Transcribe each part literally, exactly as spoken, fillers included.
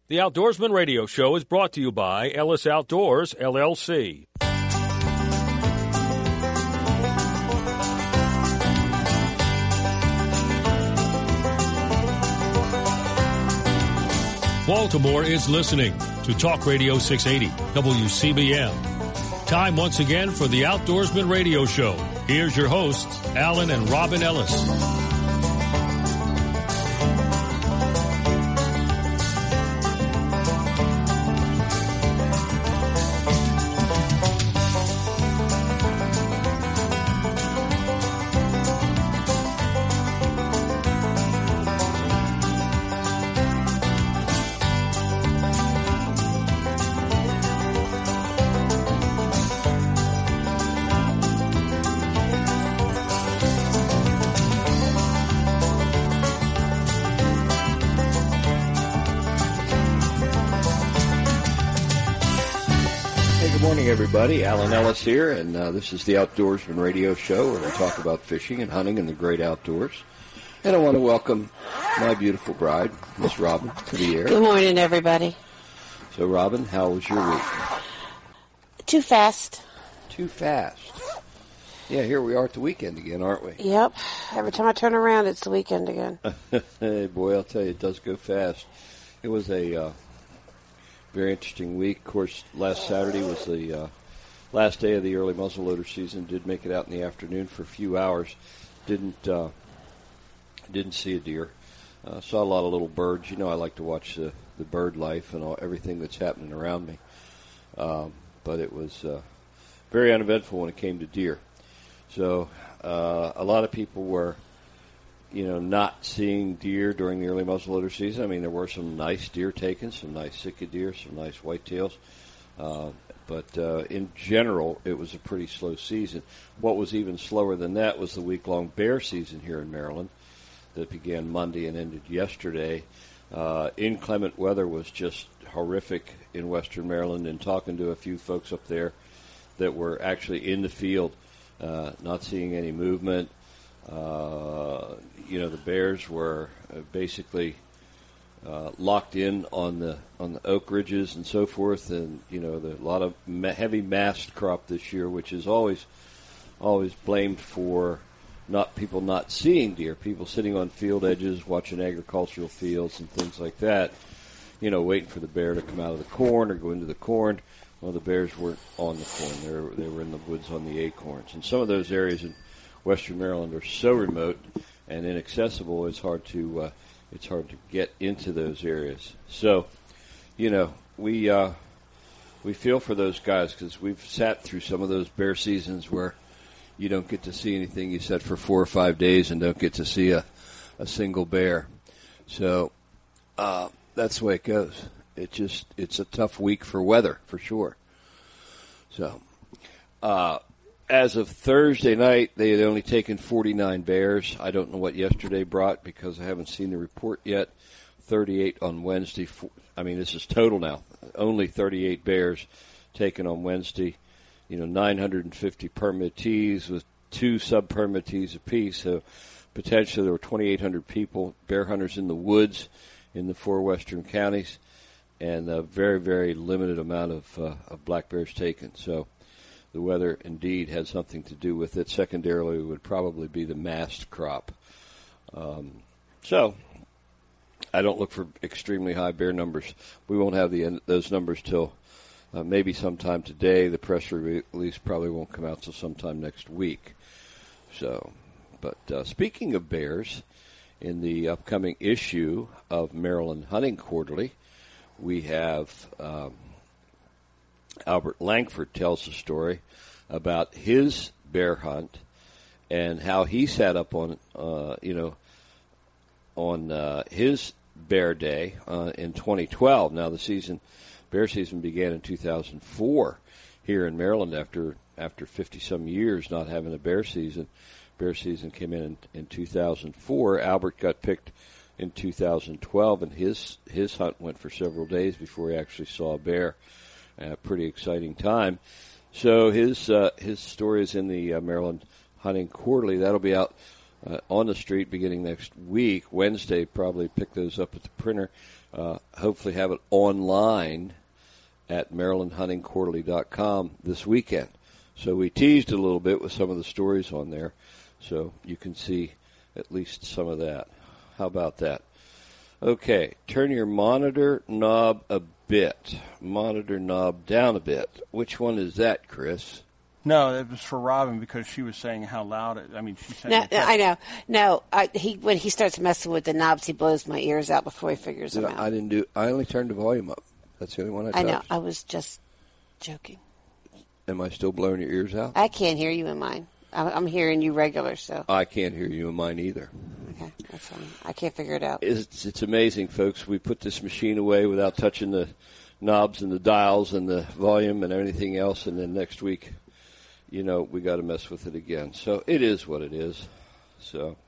The Outdoorsman Radio Show is brought to you by Ellis Outdoors, L L C. Baltimore is listening to Talk Radio six eighty, W C B M. Time once again for the Outdoorsman Radio Show. Here's your hosts, Alan and Robin Ellis. Everybody, Alan Ellis here, and uh, this is the Outdoorsman Radio Show, where we talk about fishing and hunting in the great outdoors. And I want to welcome my beautiful bride, Miss Robin, to the air. Good morning, everybody. So, Robin, how was your week? Too fast. Too fast. Yeah, here we are at the weekend again, aren't we? Yep. Every time I turn around, it's the weekend again. Hey, boy, I'll tell you, it does go fast. It was a uh, very interesting week. Of course, last Saturday was the uh, last day of the early muzzleloader season. Did make it out in the afternoon for a few hours. Didn't uh, didn't see a deer. Uh, saw a lot of little birds. You know, I like to watch the, the bird life and all, everything that's happening around me. Um, but it was uh, very uneventful when it came to deer. So uh, a lot of people were, you know, not seeing deer during the early muzzleloader season. I mean, there were some nice deer taken, some nice Sitka deer, some nice whitetails. Uh, but uh, in general, it was a pretty slow season. What was even slower than that was the week-long bear season here in Maryland that began Monday and ended yesterday. Uh, inclement weather was just horrific in western Maryland, and talking to a few folks up there that were actually in the field, uh, not seeing any movement. Uh, you know, the bears were uh, basically uh, locked in on the on the oak ridges and so forth, and you know, the, a lot of ma- heavy mast crop this year, which is always always blamed for not people not seeing deer, people sitting on field edges watching agricultural fields and things like that. You know, waiting for the bear to come out of the corn or go into the corn. Well, the bears weren't on the corn; they were they were in the woods on the acorns, and some of those areas in western Maryland are so remote and inaccessible. It's hard to uh, it's hard to get into those areas. So, you know, we uh, we feel for those guys because we've sat through some of those bear seasons where you don't get to see anything. You set for four or five days and don't get to see a a single bear. So uh, that's the way it goes. It just it's a tough week for weather for sure. So. Uh, As of Thursday night, they had only taken forty-nine bears. I don't know what yesterday brought because I haven't seen the report yet. thirty-eight on Wednesday. I mean, this is total now. Only thirty-eight bears taken on Wednesday. You know, nine hundred fifty permittees with two sub-permittees apiece. So potentially there were twenty-eight hundred people, bear hunters in the woods in the four western counties, and a very, very limited amount of, uh, of black bears taken. So the weather indeed had something to do with it. Secondarily, it would probably be the mast crop. Um, so I don't look for extremely high bear numbers. We won't have the those numbers till uh, maybe sometime today. The press release probably won't come out till sometime next week. So, but uh, speaking of bears, in the upcoming issue of Maryland Hunting Quarterly, we have um, Albert Langford tells a story about his bear hunt and how he sat up on, uh, you know, on uh, his bear day uh, in twenty twelve. Now the season, bear season began in two thousand four here in Maryland after after fifty some years not having a bear season. Bear season came in in, in two thousand four. Albert got picked in two thousand twelve, and his his hunt went for several days before he actually saw a bear. A pretty exciting time. So his uh, his story is in the uh, Maryland Hunting Quarterly. That'll be out uh, on the street beginning next week. Wednesday, probably pick those up at the printer. Uh, hopefully have it online at maryland hunting quarterly dot com this weekend. So we teased a little bit with some of the stories on there, so you can see at least some of that. How about that? Okay, turn your monitor knob a bit. Monitor knob down a bit. Which one is that, Chris? No, it was for Robin because she was saying how loud it. I mean, she said. No, no, I know. No, I, he when he starts messing with the knobs, he blows my ears out before he figures Did them I, out. I didn't do. I only turned the volume up. That's the only one I touched. I know. I was just joking. Am I still blowing your ears out? I can't hear you in mine. I'm, I'm hearing you regular, so. I can't hear you in mine either. Okay, that's fine. I can't figure it out. It's, it's amazing, folks. We put this machine away without touching the knobs and the dials and the volume and anything else, and then next week, you know, we got to mess with it again. So it is what it is. So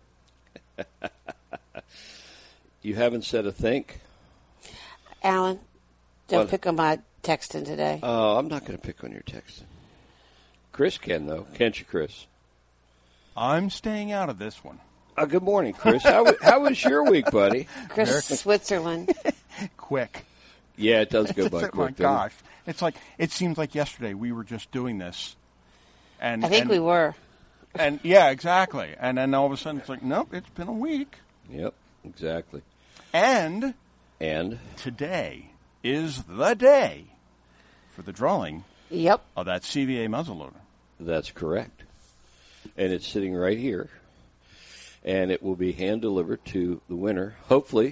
you haven't said a think? Alan, don't What? pick on my texting today. Oh, I'm not going to pick on your texting. Chris can, though. Can't you, Chris? I'm staying out of this one. Uh, good morning, Chris. How, wa- how was your week, buddy? Chris, Switzerland. Quick. Yeah, it does go by Oh, quick. my doesn't it? gosh. It's like, it seems like yesterday we were just doing this. And I think and, we were. And yeah, exactly. And then all of a sudden it's like, nope, it's been a week. Yep, exactly. And And today is the day for the drawing Yep. of that C V A muzzleloader. that's correct. And it's sitting right here. And it will be hand-delivered to the winner. Hopefully,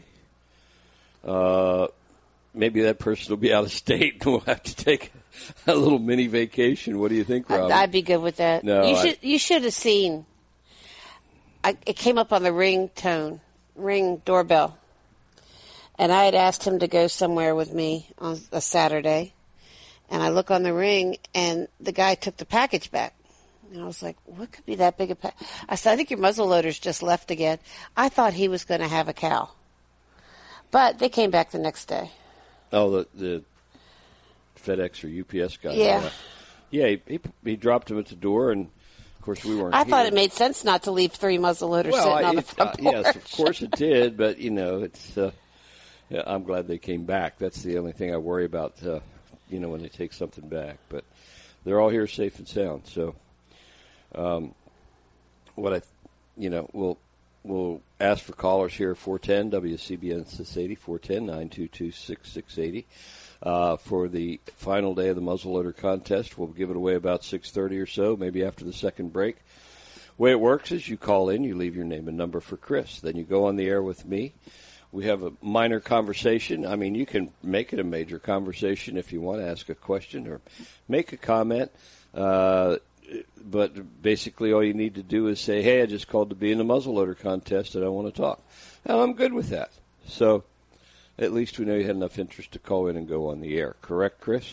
uh, maybe that person will be out of state and we'll have to take a little mini vacation. What do you think, Rob? I'd be good with that. No, you I- should. You should have seen. I, it came up on the ring tone, ring doorbell, and I had asked him to go somewhere with me on a Saturday, and I look on the ring, and the guy took the package back, and I was like, "What could be that big a package?" I said, "I think your muzzleloader's just left again." I thought he was going to have a cow, but they came back the next day. Oh, the, the FedEx or U P S guy. Yeah. Yeah, he, he, he dropped him at the door, and, of course, we weren't I here. thought it made sense not to leave three muzzleloaders well, sitting on the it- front uh, porch. yes, of course it did, but, you know, it's. Uh, yeah, I'm glad they came back. That's the only thing I worry about, uh, you know, when they take something back. But they're all here safe and sound. So, um, what I, you know, we'll we'll ask for callers here four ten W C B N six eighty, four ten, nine two two, six six eight zero. Uh, for the final day of the muzzleloader contest. We'll give it away about six thirty or so, maybe after the second break. The way it works is you call in, you leave your name and number for Chris. Then you go on the air with me. We have a minor conversation. I mean, you can make it a major conversation if you want to ask a question or make a comment. Uh, but basically all you need to do is say, hey, I just called to be in the muzzleloader contest and I want to talk. And I'm good with that. So at least we know you had enough interest to call in and go on the air. Correct, Chris?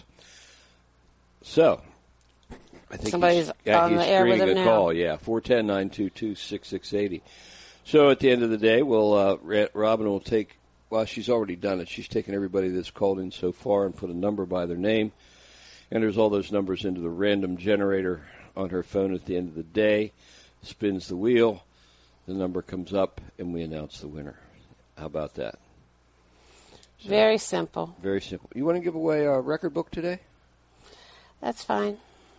So I think Somebody's he's, yeah, on he's the air with screening him a now. call. Yeah, four ten, nine two two, six six eight zero. So at the end of the day, we'll uh, Robin will take, well, she's already done it. She's taken everybody that's called in so far and put a number by their name, enters all those numbers into the random generator on her phone at the end of the day, spins the wheel, the number comes up, and we announce the winner. How about that? So, Very simple. very simple. You want to give away a record book today? That's fine.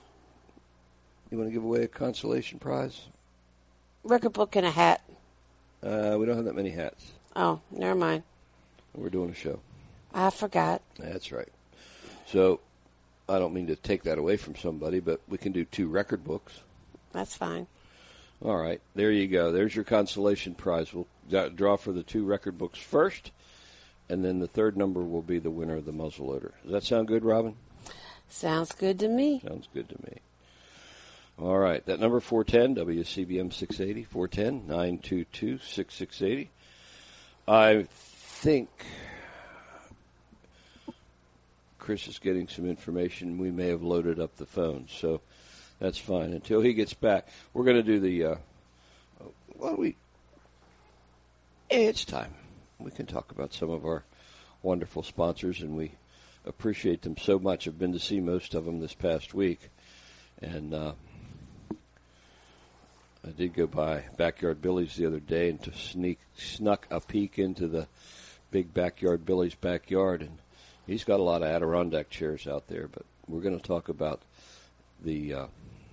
You want to give away a consolation prize? Record book and a hat. Uh, we don't have that many hats. Oh, never mind. We're doing a show. I forgot. That's right. So I don't mean to take that away from somebody, but we can do two record books. That's fine. All right. There you go. There's your consolation prize. We'll d- draw for the two record books first, and then the third number will be the winner of the muzzleloader. Does that sound good, Robin? Sounds good to me. Sounds good to me. All right. That number, four ten, W C B M six eighty, four ten, nine two two, six six eight zero. I think Chris is getting some information. We may have loaded up the phone, so that's fine. Until he gets back, we're going to do the, uh, why don't we, it's time. We can talk about some of our wonderful sponsors, and we appreciate them so much. I've been to see most of them this past week, and uh, I did go by Backyard Billy's the other day and to sneak snuck a peek into the big Backyard Billy's backyard, and he's got a lot of Adirondack chairs out there. But we're going to talk about the uh,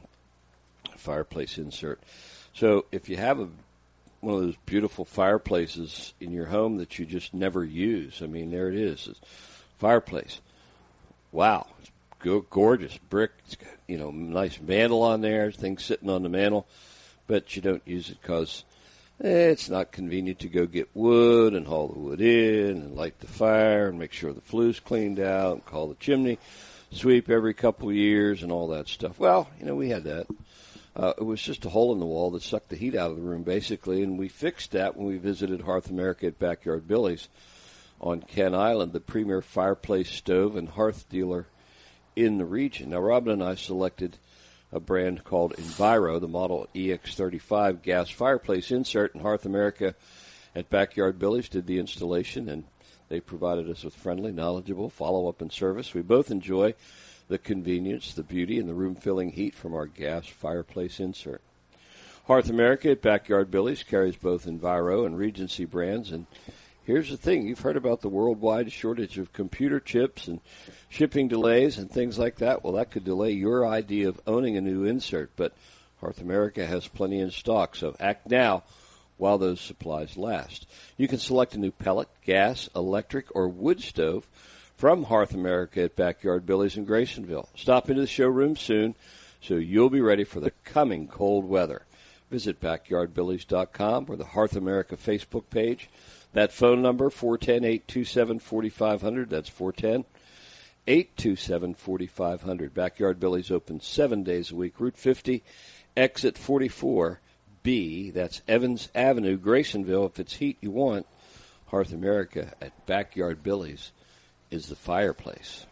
fireplace insert. So if you have a one of those beautiful fireplaces in your home that you just never use, I mean, there it is, it's fireplace. Wow, it's go- gorgeous brick. It's got, you know, nice mantle on there, things sitting on the mantle. But you don't use it because it's not convenient to go get wood and haul the wood in and light the fire and make sure the flue's cleaned out and call the chimney sweep every couple of years and all that stuff. Well, you know, we had that. Uh, it was just a hole in the wall that sucked the heat out of the room, basically, and we fixed that when we visited Hearth America at Backyard Billy's on Kent Island, the premier fireplace stove and hearth dealer in the region. Now, Robin and I selected a brand called Enviro, the model E X thirty-five gas fireplace insert, and Hearth America at Backyard Billy's did the installation, and they provided us with friendly, knowledgeable follow-up and service. We both enjoy the convenience, the beauty, and the room-filling heat from our gas fireplace insert. Hearth America at Backyard Billy's carries both Enviro and Regency brands, and here's the thing. You've heard about the worldwide shortage of computer chips and shipping delays and things like that. Well, that could delay your idea of owning a new insert, but Hearth America has plenty in stock, so act now while those supplies last. You can select a new pellet, gas, electric, or wood stove from Hearth America at Backyard Billy's in Graysonville. Stop into the showroom soon so you'll be ready for the coming cold weather. Visit backyard billies dot com or the Hearth America Facebook page. That phone number, four one zero, eight two seven, four five zero zero. That's four one zero, eight two seven, four five zero zero. Backyard Billy's open seven days a week. Route fifty, exit forty-four B. That's Evans Avenue, Graysonville. If it's heat you want, Hearth America at Backyard Billy's is the fireplace.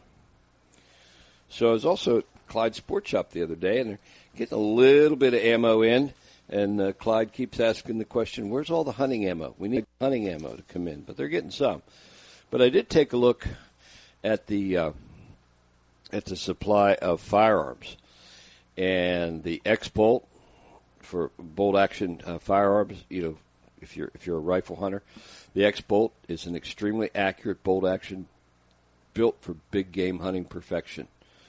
So I was also at Clyde Sports Shop the other day, and they're getting a little bit of ammo in. And uh, Clyde keeps asking the question, where's all the hunting ammo? We need hunting ammo to come in, but they're getting some. But I did take a look at the uh, at the supply of firearms. And the X-Bolt for bolt-action uh, firearms, you know, if you're if you're a rifle hunter, the X-Bolt is an extremely accurate bolt-action built for big game hunting perfection.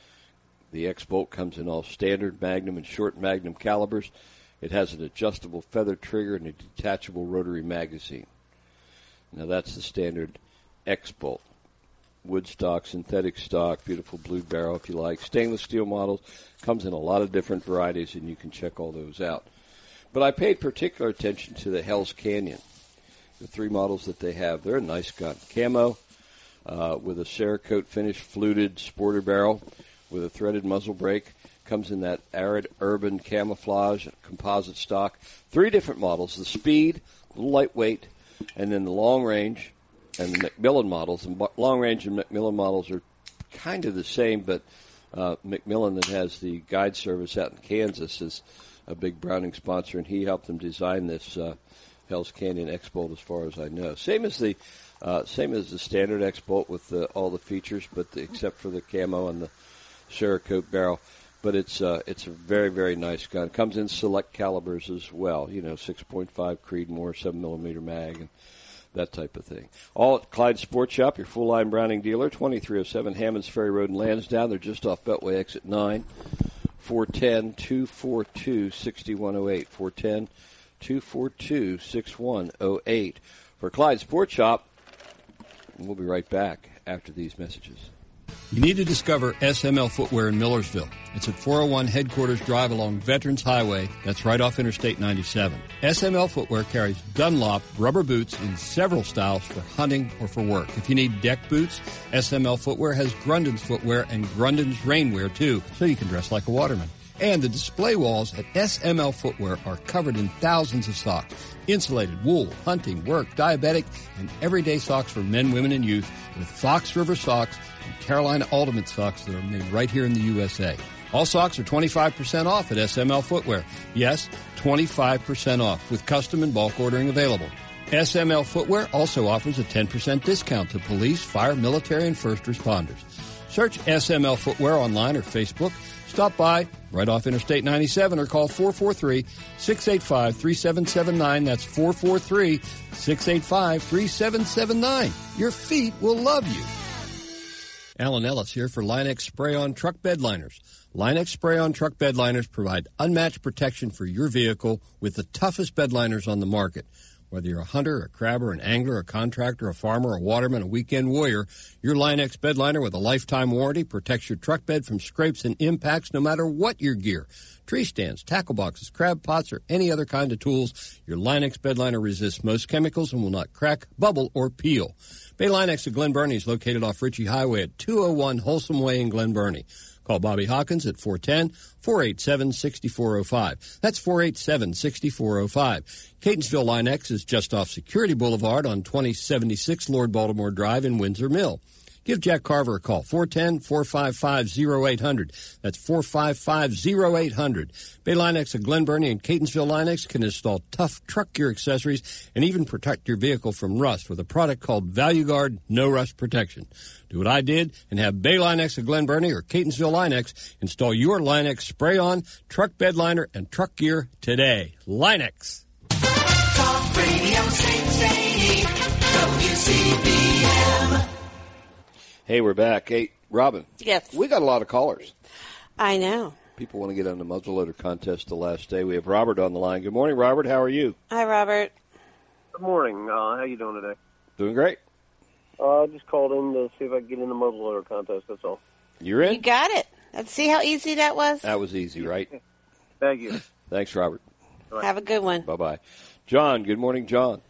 The X-Bolt comes in all standard Magnum and short Magnum calibers. It has an adjustable feather trigger and a detachable rotary magazine. Now, that's the standard X-Bolt. Wood stock, synthetic stock, beautiful blue barrel if you like. Stainless steel models. Comes in a lot of different varieties, and you can check all those out. But I paid particular attention to the Hell's Canyon, the three models that they have. They're a nice gun. Camo uh, with a Cerakote finished fluted sporter barrel with a threaded muzzle brake. Comes in that arid urban camouflage composite stock. Three different models, the Speed, a little lightweight, and then the long range and the Macmillan models. And long range and Macmillan models are kind of the same, but uh, Macmillan that has the guide service out in Kansas is a big Browning sponsor, and he helped them design this uh, Hell's Canyon X-Bolt as far as I know. Same as the uh, same as the standard X-Bolt with the, all the features, but the, except for the camo and the Cerakote barrel. But it's uh, it's a very, very nice gun. It comes in select calibers as well, you know, six point five Creedmoor, seven millimeter mag, and that type of thing. All at Clyde Sports Shop, your full-line Browning dealer, twenty-three oh seven Hammonds Ferry Road in Lansdowne. They're just off Beltway exit nine, four one zero, two four two, six one zero eight, four one zero, two four two, six one zero eight. For Clyde Sports Shop, we'll be right back after these messages. You need to discover S M L Footwear in Millersville. It's at four oh one Headquarters Drive along Veterans Highway. That's right off Interstate ninety-seven. S M L Footwear carries Dunlop rubber boots in several styles for hunting or for work. If you need deck boots, S M L Footwear has Grundon's Footwear and Grundon's Rainwear, too, so you can dress like a waterman. And the display walls at S M L Footwear are covered in thousands of socks. Insulated, wool, hunting, work, diabetic, and everyday socks for men, women, and youth with Fox River socks and Carolina Ultimate socks that are made right here in the U S A. All socks are twenty-five percent off at S M L Footwear. Yes, twenty-five percent off with custom and bulk ordering available. S M L Footwear also offers a ten percent discount to police, fire, military, and first responders. Search S M L Footwear online or Facebook. Stop by right off Interstate ninety-seven or call four four three, six eight five, three seven seven nine. That's four four three, six eight five, three seven seven nine. Your feet will love you. Alan Ellis here for Line-X Spray-On Truck Bed Liners. Line-X Spray-On Truck Bed Liners provide unmatched protection for your vehicle with the toughest bed liners on the market. Whether you're a hunter, a crabber, an angler, a contractor, a farmer, a waterman, a weekend warrior, your Line-X bed liner with a lifetime warranty protects your truck bed from scrapes and impacts no matter what your gear. Tree stands, tackle boxes, crab pots, or any other kind of tools, your Line-X bed liner resists most chemicals and will not crack, bubble, or peel. Bay Line-X of Glen Burnie is located off Ritchie Highway at two oh one Wholesome Way in Glen Burnie. Call Bobby Hawkins at four one zero, four eight seven, six four zero five. That's four eight seven, six four zero five. Catonsville Line-X is just off Security Boulevard on twenty seventy-six Lord Baltimore Drive in Windsor Mill. Give Jack Carver a call, four one zero, four five five, zero eight zero zero. That's four five five, zero eight zero zero. Bay Line-X of Glen Burnie and Catonsville Line-X can install tough truck gear accessories and even protect your vehicle from rust with a product called Value Guard No Rust Protection. Do what I did and have Bay Line-X of Glen Burnie or Catonsville Line-X install your Line-X spray-on, truck bed liner, and truck gear today. Line-X. Talk Radio six eighty W C B M. Hey, we're back. Hey, Robin. Yes. We got a lot of callers. I know. People want to get on the muzzleloader contest the last day. We have Robert on the line. Good morning, Robert. How are you? Hi, Robert. Good morning. Uh, how you doing today? Doing great. Uh, I just called in to see if I could get in the muzzleloader contest, that's all. You're in? You got it. Let's see how easy that was. That was easy, right? Thank you. Thanks, Robert. Have a good one. Bye-bye. John, good morning, John.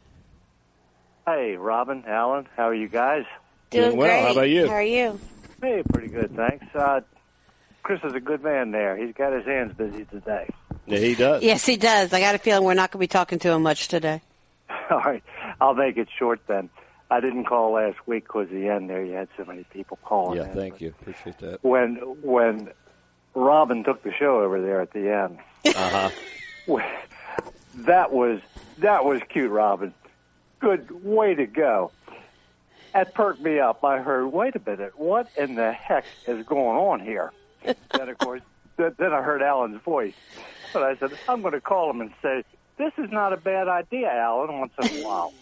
Hey, Robin, Alan, how are you guys? Doing, Doing well. great. How about you? How are you? Hey, pretty good, thanks. Uh, Chris is a good man there. He's got his hands busy today. Yeah, he does. Yes, he does. I got a feeling we're not going to be talking to him much today. All right, I'll make it short then. I didn't call last week because the end there, you had so many people calling. Yeah, in. thank But you. Appreciate that. When when Robin took the show over there at the end, Uh-huh. that was that was cute, Robin. Good way to go. That perked me up. I heard, wait a minute, what in the heck is going on here? Then, of course, th- then I heard Alan's voice. But I said, I'm going to call him and say, this is not a bad idea, Alan, once in a while.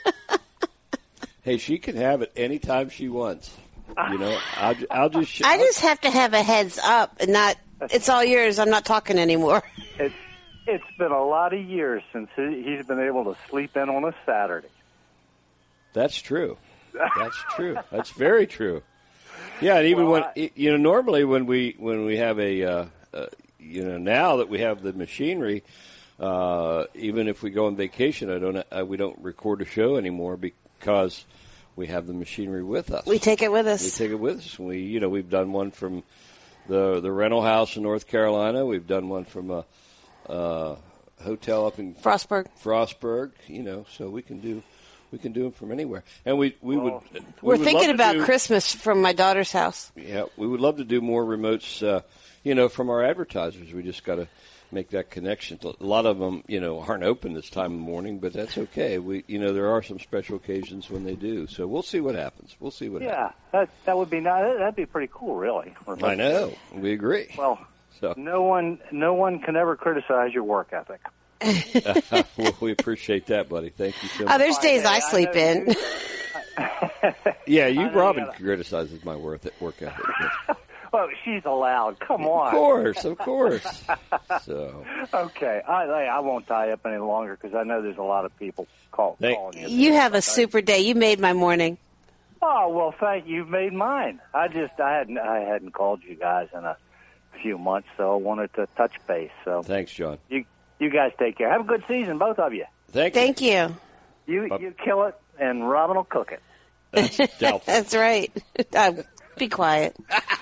Hey, she can have it anytime she wants. You know, I'll, ju- I'll just... Sh- I just have to have a heads up and not, it's all yours, I'm not talking anymore. It's, it's been a lot of years since he, he's been able to sleep in on a Saturday. That's true. That's true. That's very true. Yeah, and even Well, when I- you know, normally when we when we have a, uh, uh, you know, now that we have the machinery, uh, even if we go on vacation, I don't, uh, we don't record a show anymore because we have the machinery with us. We take it with us. We take it with us. We, you know, we've done one from the the rental house in North Carolina. We've done one from a, a hotel up in Frostburg. Frostburg. You know, so we can do. We can do them from anywhere, and we we Well, would. We We're would thinking love to about do, Christmas from my daughter's house. Yeah, we would love to do more remotes. Uh, you know, from our advertisers, we just got to make that connection. A lot of them, you know, aren't open this time of morning, but that's okay. We, you know, there are some special occasions when they do. So we'll see what happens. We'll see what Yeah, happens. that that would be nice. That'd be pretty cool, really. I know. We agree. Well, So no one no one can ever criticize your work ethic. well, we appreciate that, buddy. Thank you so Oh, much. there's days I I sleep know in. you- Yeah, you, I know Robin, you gotta- criticizes my work work ethic. Of Well, she's allowed. Come on. course, of course. So, Okay, I I won't tie up any longer because I know there's a lot of people call, Thank- calling you. You have a super day. You made my morning. Oh well, thank you. You've made mine. I just I hadn't I hadn't called you guys in a few months, so I wanted to touch base. So thanks, John. you you guys take care. Have a good season, both of you. Thank you. Thank you. You Bye. you kill it, and Robin will cook it. That's doubtful. That's right. Uh, be quiet.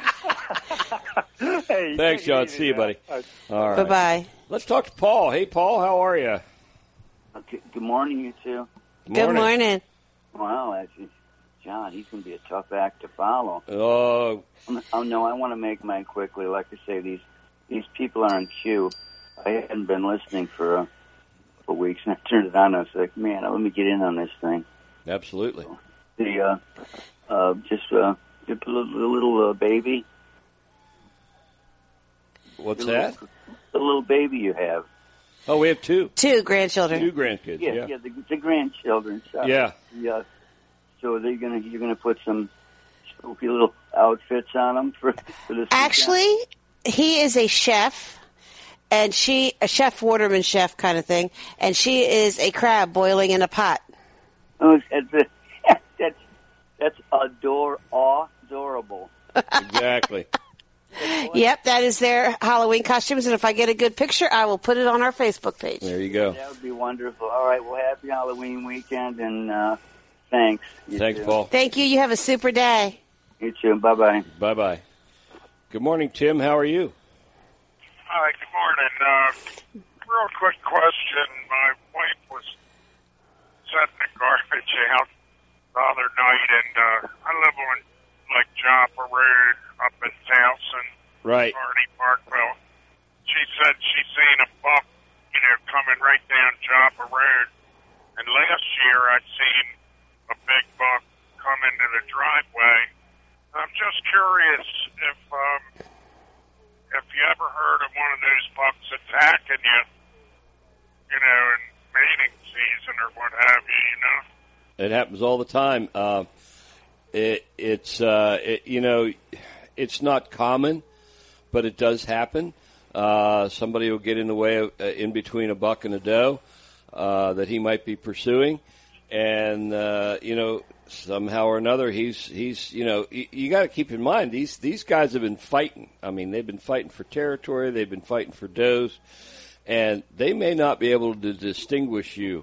Hey, Thanks, take it John. easy See you, now. buddy. All right. Bye-bye. Let's talk to Paul. Hey, Paul, how are you? Okay, good morning, you two. Good morning. Wow, actually, John, he's going to be a tough act to follow. Oh, Oh, no, I want to make mine quickly. Like I say, these these people are in queue. I hadn't been listening for a couple weeks, and I turned it on. I was like, man, let me get in on this thing. absolutely. The uh, uh, just uh, The little, the little uh, baby. What's the that? Little, the little baby you have. Oh, we have two. Two grandchildren. Two grandkids. Yeah, Yeah. yeah, the, the grandchildren. So, Yeah. Yeah. So they're gonna you're gonna put some spooky little outfits on them for for this. Actually, weekend? he is a chef, and she a chef Waterman chef kind of thing, and she is a crab boiling in a pot. Oh, it's, it's, that's that's ador adorable. Exactly. Yep, that is their Halloween costumes, and if I get a good picture, I will put it on our Facebook page. There you go. That would be wonderful. All right, well, happy Halloween weekend, and uh, thanks. You Thanks, too. Paul. Thank you. You have a super day. You too. Bye bye. Bye bye. Good morning, Tim. How are you? Hi, good morning. Uh, real quick question. My wife was setting the garbage out the other night, and uh, I live on, like, Joppa Road up in Towson, Right. Hardy Parkville. She said she seen a buck, you know, coming right down Joppa Road. And last year I'd seen a big buck come into the driveway. I'm just curious if um, if you ever heard of one of those bucks attacking you, you know, in mating season or what have you, you know? It happens all the time. Uh, it, it's, uh, it, you know, it's not common, but it does happen. Uh, somebody will get in the way of, uh, in between a buck and a doe uh, that he might be pursuing, and uh, you know, somehow or another, he's he's you know, you, you got to keep in mind these these guys have been fighting. I mean, they've been fighting for territory, they've been fighting for does, and they may not be able to distinguish you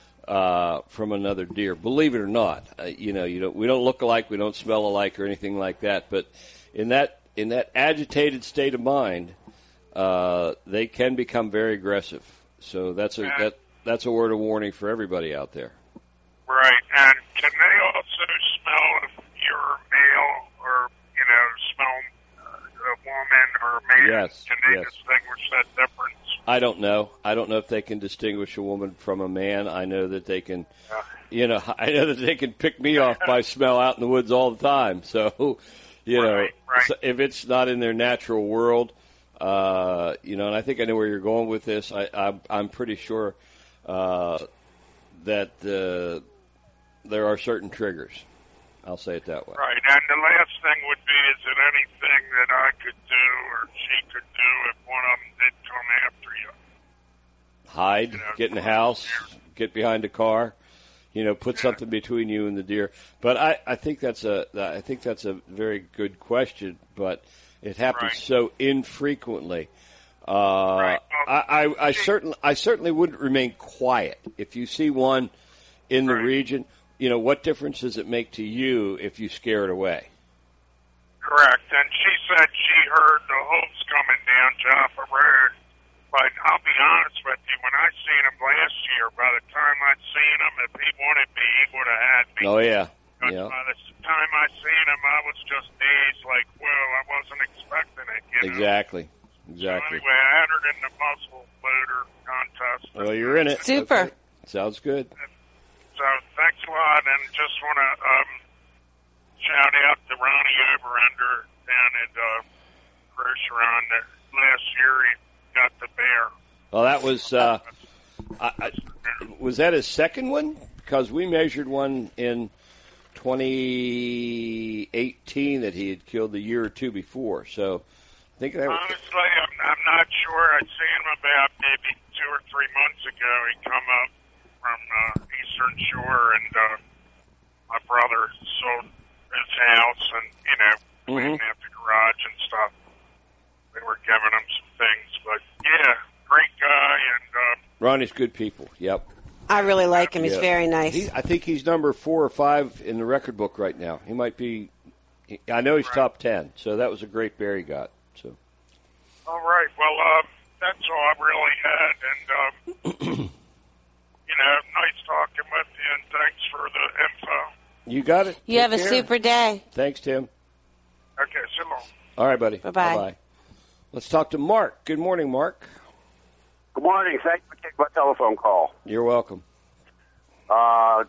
uh, from another deer. Believe it or not, uh, you know, you don't we don't look alike, we don't smell alike, or anything like that, but in that in that agitated state of mind, uh, they can become very aggressive. So that's a that that's a word of warning for everybody out there. Right, and can they also smell if you're male or, you know, smell uh, a woman or a man? Yes, Can they yes. distinguish that difference? I don't know. I don't know if they can distinguish a woman from a man. I know that they can, you know, I know that they can pick me off by smell out in the woods all the time. So, you know, Right, right. so if it's not in their natural world, uh, you know, and I think I know where you're going with this. I, I'm, I'm pretty sure uh, that uh, there are certain triggers. I'll say it that way. Right, and the last thing would be, is it anything that I could do or she could do if one of them did come after you? Hide, You know, get in the house, get behind a car, you know, put something between you and the deer. But I, I think that's a, I think that's a very good question, but it happens Right. so infrequently. Uh, Right. Well, I, I, I certainly, I certainly wouldn't remain quiet if you see one in the Right. region. You know, what difference does it make to you if you scare it away? Correct, and she said she heard the hooves coming down Jaffa Road. But I'll be honest with you, when I seen him last year, by the time I'd seen him, if he wanted me, he would have had me. Oh yeah, But yeah, by the time I seen him, I was just dazed, like, well, I wasn't expecting it, you know? exactly, So exactly. anyway, I entered in the muzzle loader contest. Well, you're in it. Super. Okay. Sounds good. So thanks a lot, and just want to um, shout out to Ronnie Overender down at uh, Groceron. That last year he got the bear. Well, that was uh, I, I, was that his second one? Because we measured one in twenty eighteen that he had killed the year or two before. So I think that was, Honestly, I'm, I'm not sure. I seen him about maybe two or three months ago. He come up from uh, Eastern Shore, and uh, my brother sold his house, and you know, cleaning out the garage and stuff. They were giving him some things, but yeah, great guy, and uh, Ronnie's good people. Yep. I really like him. He's Yeah. very nice. He, I think he's number four or five in the record book right now. He might be. he- I know he's top ten. So that was a great bear he got. So all right. Well, um, that's all I really had, and um, you know, nice talking with you, and thanks for the info. you got it. You Take have a care. super day. Thanks, Tim. Okay, so long. All right, buddy. Bye-bye. Bye-bye. Let's talk to Mark. Good morning, Mark. Good morning. Thanks for taking my telephone call. You're welcome. Uh,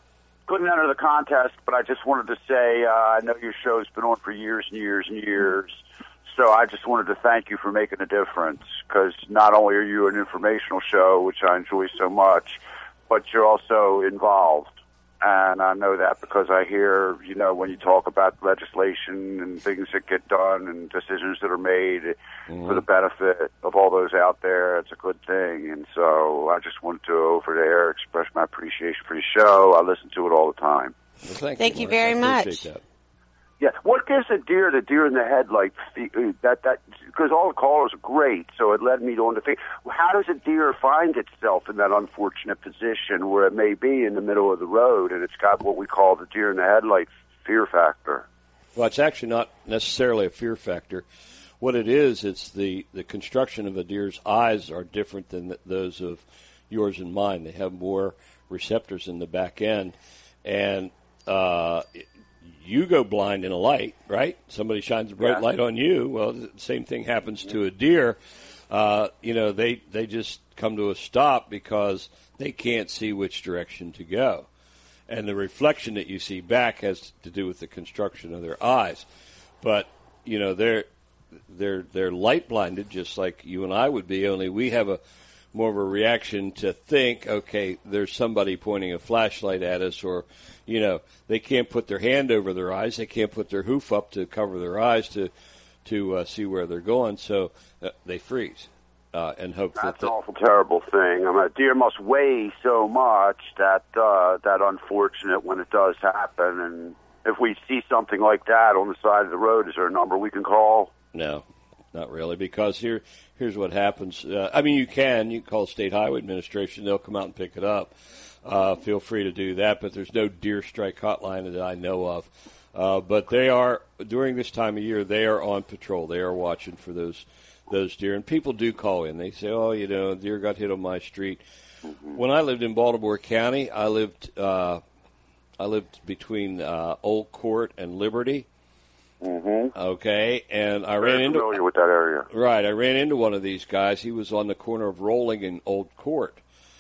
couldn't enter the contest, but I just wanted to say uh, I know your show's been on for years and years and years. So I just wanted to thank you for making a difference, because not only are you an informational show, which I enjoy so much, but you're also involved. And I know that because I hear, you know, when you talk about legislation and things that get done and decisions that are made mm-hmm. for the benefit of all those out there, it's a good thing. And so I just wanted to, over there, express my appreciation for your show. I listen to it all the time. Well, thank, thank you, you very much. That. Yeah, what gives a deer the deer in the headlight? That that because all the callers are great, so it led me on to think: how does a deer find itself in that unfortunate position where it may be in the middle of the road and it's got what we call the deer in the headlight fear factor? Well, it's actually not necessarily a fear factor. What it is, it's the the construction of a deer's eyes are different than the, those of yours and mine. They have more receptors in the back end, and uh, you go blind in a light, right? Somebody shines a bright yeah. light on you. Well, the same thing happens to a deer. Uh, you know, they, they just come to a stop because they can't see which direction to go. And the reflection that you see back has to do with the construction of their eyes. But, you know, they're, they're, they're light blinded just like you and I would be, only we have a more of a reaction to think, okay, there's somebody pointing a flashlight at us, or, you know, they can't put their hand over their eyes. They can't put their hoof up to cover their eyes to to uh, see where they're going, so uh, they freeze uh, and hope That's that... That's an awful terrible thing. I mean, a deer must weigh so much that uh, that unfortunate when it does happen. And if we see something like that on the side of the road, is there a number we can call? No, not really, because here here's what happens. Uh, I mean, you can. You can call State Highway Administration. They'll come out and pick it up. Uh, feel free to do that, but there's no deer strike hotline that I know of. Uh, but they are, during this time of year, they are on patrol. They are watching for those those deer. And people do call in. They say, oh, you know, deer got hit on my street. Mm-hmm. When I lived in Baltimore County, I lived uh, I lived between uh, Old Court and Liberty. Mm-hmm. Okay, and I Very ran into familiar with that area. Right, I ran into one of these guys. He was on the corner of Rolling and Old Court,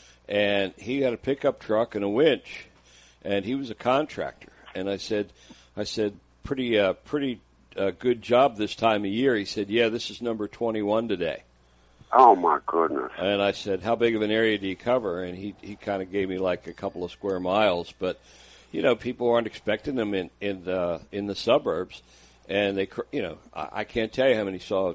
and he had a pickup truck and a winch, and he was a contractor. And I said, I said, pretty, uh, pretty uh, good job this time of year. He said, yeah, this is number twenty-one today. Oh my goodness! And I said, how big of an area do you cover? And he he kind of gave me like a couple of square miles, but you know, people aren't expecting them in in the in the suburbs. And they, you know, I, I can't tell you how many saw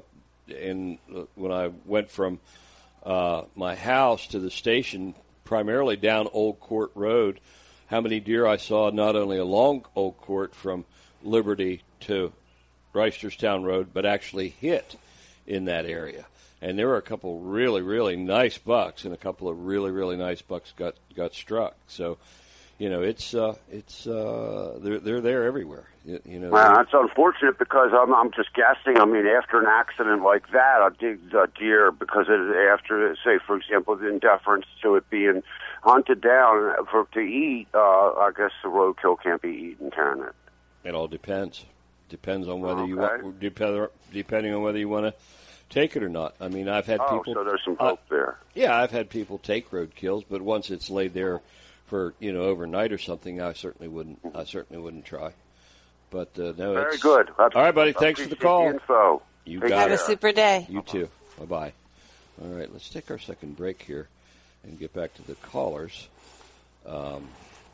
in when I went from uh, my house to the station, primarily down Old Court Road. How many deer I saw not only along Old Court from Liberty to Reisterstown Road, but actually hit in that area. And there were a couple really, really nice bucks, and a couple of really, really nice bucks got got struck. So, you know, it's uh, it's uh, they're they're there everywhere. You, you know, well, that's unfortunate because I'm I'm just guessing. I mean, after an accident like that, a de- deer because it, after, say, for example, in deference to it being hunted down for to eat, uh, I guess the roadkill can't be eaten, can it? It all depends. Depends on whether okay. you want, depend, depending on whether you want to take it or not. I mean, I've had oh, people. so there's some hope uh, there. Yeah, I've had people take roadkills, but once it's laid there for, you know, overnight or something, I certainly wouldn't. I certainly wouldn't try. But uh, no, very it's, good. All right, buddy. Thanks for the call. The info. You Take got Have it. a super day. You too. Bye bye. All right, let's take our second break here and get back to the callers. Um,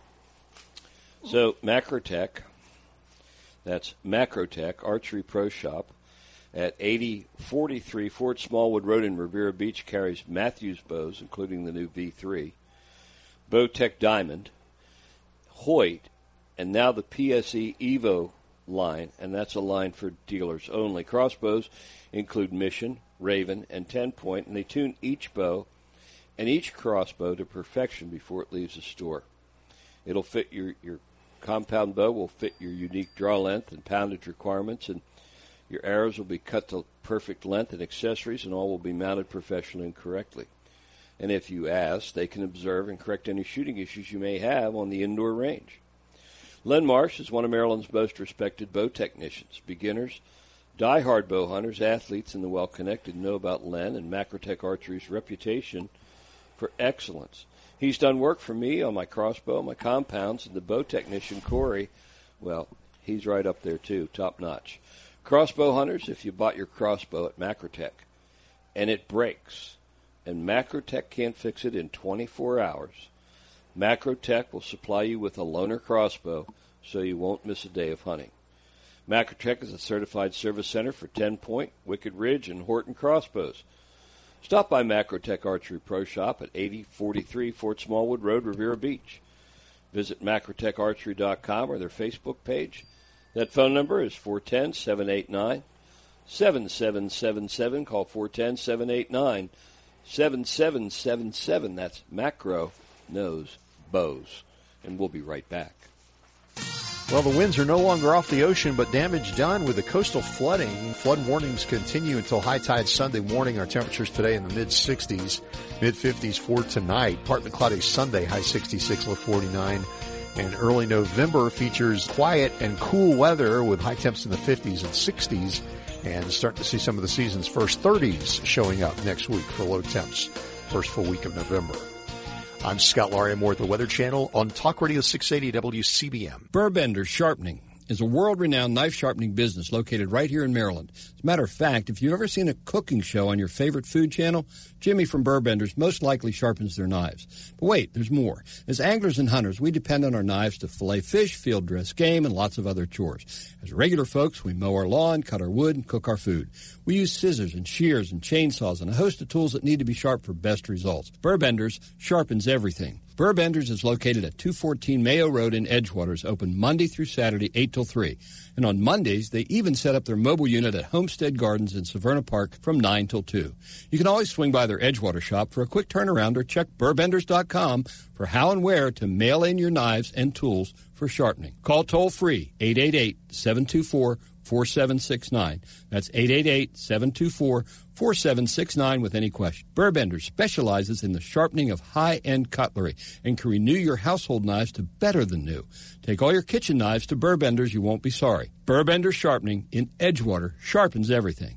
so Macrotech, that's Macrotech Archery Pro Shop at eighty forty-three Fort Smallwood Road in Riviera Beach carries Matthews bows, including the new V three, Bowtech Diamond, Hoyt, and now the P S E Evo line, and that's a line for dealers only. Crossbows include Mission, Raven, and ten point, and they tune each bow and each crossbow to perfection before it leaves the store. It'll fit your, your compound bow, will fit your unique draw length and poundage requirements, and your arrows will be cut to perfect length and accessories, and all will be mounted professionally and correctly. And if you ask, they can observe and correct any shooting issues you may have on the indoor range. Len Marsh is one of Maryland's most respected bow technicians. Beginners, die-hard bow hunters, athletes, and the well-connected know about Len and Macrotech Archery's reputation for excellence. He's done work for me on my crossbow, my compounds, and the bow technician, Corey, well, he's right up there too, top notch. Crossbow hunters, if you bought your crossbow at Macrotech and it breaks, and Macrotech can't fix it in twenty-four hours, Macrotech will supply you with a loaner crossbow so you won't miss a day of hunting. Macrotech is a certified service center for ten point, Wicked Ridge, and Horton crossbows. Stop by Macrotech Archery Pro Shop at eighty forty-three Fort Smallwood Road, Riviera Beach. Visit macrotech archery dot com or their Facebook page. That phone number is four one zero, seven eight nine, seven seven seven seven. Call four one zero, seven eight nine, seven seven seven seven. That's Macro Knows Bows. And we'll be right back. Well, the winds are no longer off the ocean, but damage done with the coastal flooding. Flood warnings continue until high tide Sunday morning. Our temperatures today in the mid-sixties, mid-fifties for tonight. Partly cloudy Sunday, high sixty-six, low forty-nine. And early November features quiet and cool weather with high temps in the fifties and sixties. And starting to see some of the season's first thirties showing up next week for low temps, first full week of November. I'm Scott Laria Moore at the Weather Channel on Talk Radio six eighty W C B M. Burbender Sharpening is a world-renowned knife sharpening business located right here in Maryland. As a matter of fact, if you've ever seen a cooking show on your favorite food channel, Jimmy from Burbender's most likely sharpens their knives. But wait, there's more. As anglers and hunters, we depend on our knives to fillet fish, field dress game, and lots of other chores. As regular folks, we mow our lawn, cut our wood, and cook our food. We use scissors and shears and chainsaws and a host of tools that need to be sharp for best results. Burbender's sharpens everything. Burbender's is located at two fourteen Mayo Road in Edgewaters, open Monday through Saturday, eight till three. And on Mondays, they even set up their mobile unit at Homestead Gardens in Severna Park from nine till two. You can always swing by their Edgewater shop for a quick turnaround or check burbenders dot com for how and where to mail in your knives and tools for sharpening. Call toll-free, eight eight eight, seven two four, four seven six nine. That's eight eight eight, seven two four, four seven six nine with any question. Burbender specializes in the sharpening of high-end cutlery and can renew your household knives to better than new. Take all your kitchen knives to Burbender's. You won't be sorry. Burbender Sharpening in Edgewater sharpens everything.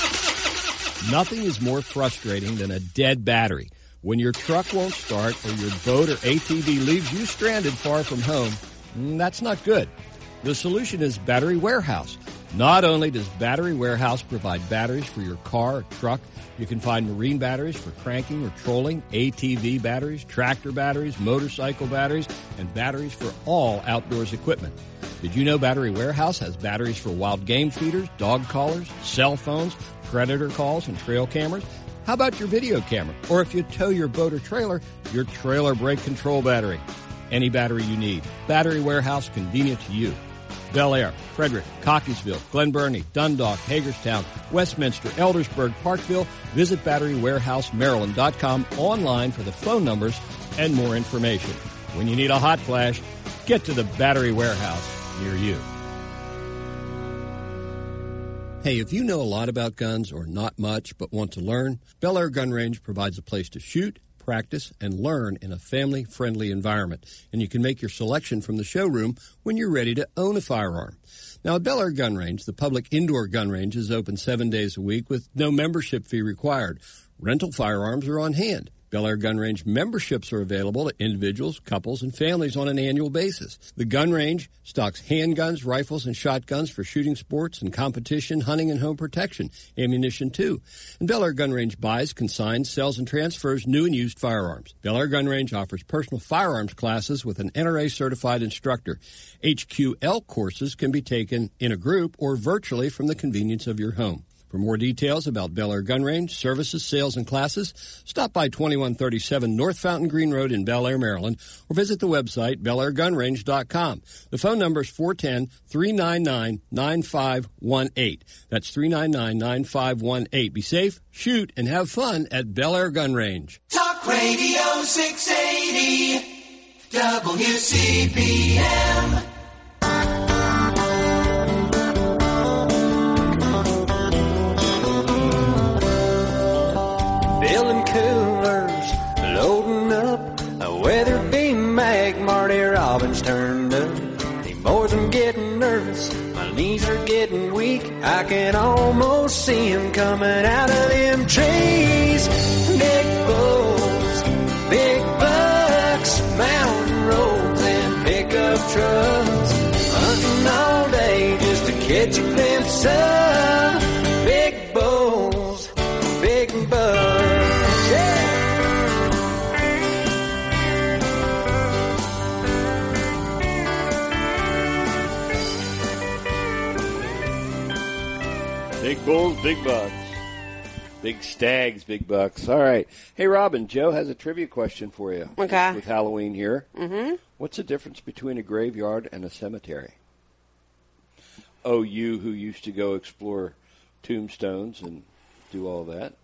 Nothing is more frustrating than a dead battery. When your truck won't start or your boat or A T V leaves you stranded far from home, that's not good. The solution is Battery Warehouse. Not only does Battery Warehouse provide batteries for your car or truck, you can find marine batteries for cranking or trolling, A T V batteries, tractor batteries, motorcycle batteries, and batteries for all outdoors equipment. Did you know Battery Warehouse has batteries for wild game feeders, dog collars, cell phones, predator calls, and trail cameras? How about your video camera? Or if you tow your boat or trailer, your trailer brake control battery. Any battery you need. Battery Warehouse, convenient to you. Bel Air, Frederick, Cockeysville, Glen Burnie, Dundalk, Hagerstown, Westminster, Eldersburg, Parkville. Visit battery warehouse maryland dot com online for the phone numbers and more information. When you need a hot flash, get to the Battery Warehouse near you. Hey, if you know a lot about guns or not much but want to learn, Bel Air Gun Range provides a place to shoot, practice, and learn in a family-friendly environment. And you can make your selection from the showroom when you're ready to own a firearm. Now, at Bel Air Gun Range, the public indoor gun range is open seven days a week with no membership fee required. Rental firearms are on hand. Bel Air Gun Range memberships are available to individuals, couples, and families on an annual basis. The gun range stocks handguns, rifles, and shotguns for shooting sports and competition, hunting, and home protection, ammunition too. And Bel Air Gun Range buys, consigns, sells, and transfers new and used firearms. Bel Air Gun Range offers personal firearms classes with an N R A-certified instructor. H Q L courses can be taken in a group or virtually from the convenience of your home. For more details about Bel Air Gun Range, services, sales, and classes, stop by twenty-one thirty-seven North Fountain Green Road in Bel Air, Maryland, or visit the website bel air gun range dot com. The phone number is four one zero, three nine nine, nine five one eight. That's three nine nine, nine five one eight. Be safe, shoot, and have fun at Bel Air Gun Range. Talk Radio six eighty W C B M. Filling coolers, loading up a weather beam mag. Marty Robbins turned up. He boys, I'm getting nervous. My knees are getting weak. I can almost see him coming out of them trees. Big bulls, big bucks. trucks, hunting all day just to catch a glimpse of big bulls, big bucks. Yeah. Big bulls, big bucks. Big stags, big bucks. All right. Hey, Robin, Joe has a trivia question for you. Okay. With Halloween here. Mm-hmm. What's the difference between a graveyard and a cemetery? Oh, you who used to go explore tombstones and do all that.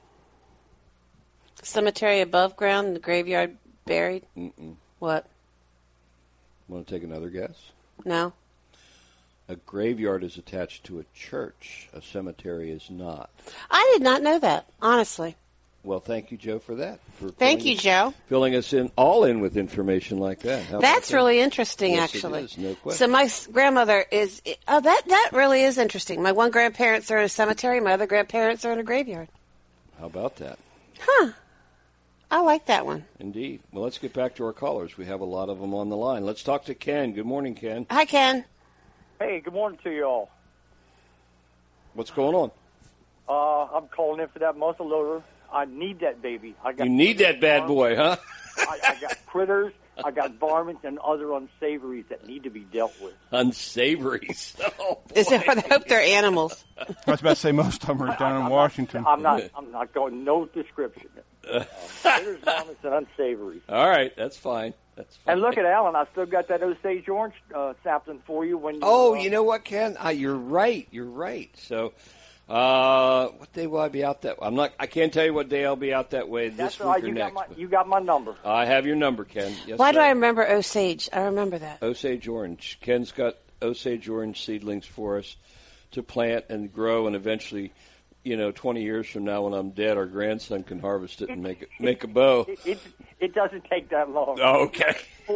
Cemetery above ground and the graveyard buried? Mm-mm. What? Want to take another guess? No. A graveyard is attached to a church. A cemetery is not. I did not know that, honestly. Well, thank you, Joe, for that. For Thank filling you, us- Joe. Filling us in all in with information like that. How about That's that? really interesting, Yes, it actually. is, no question. So my s- grandmother is. Oh, that that really is interesting. My one grandparents are in a cemetery. My other grandparents are in a graveyard. How about that? Huh. I like that one. Indeed. Well, let's get back to our callers. We have a lot of them on the line. Let's talk to Ken. Good morning, Ken. Hi, Ken. Hey, good morning to you all. What's going on? Uh, I'm calling in for that muzzle loader. I need that baby. I got You need that bad boy, huh? I, I got critters, I got varmints, and other unsavories that need to be dealt with. Unsavories. Oh, Is it, I hope they're animals. I was about to say most of them are down in Washington. I'm not. I'm not going. No description. Uh, critters, varmints, and unsavories. All right, that's fine. That's fine. And look at Alan. I still got that Osage Orange uh, sapling for you. When you, Oh, uh, you know what, Ken? Uh, you're right. You're right. So, uh, what day will I be out that? I'm not. I can't tell you what day I'll be out that way That's this all week right. or You next. got my. You got my number. I have your number, Ken. Yes, Why do sir. I remember Osage? I remember that. Osage Orange. Ken's got Osage Orange seedlings for us to plant and grow, and eventually, you know, twenty years from now, when I'm dead, our grandson can harvest it and make it make a bow. It, it, it doesn't take that long. Oh, okay.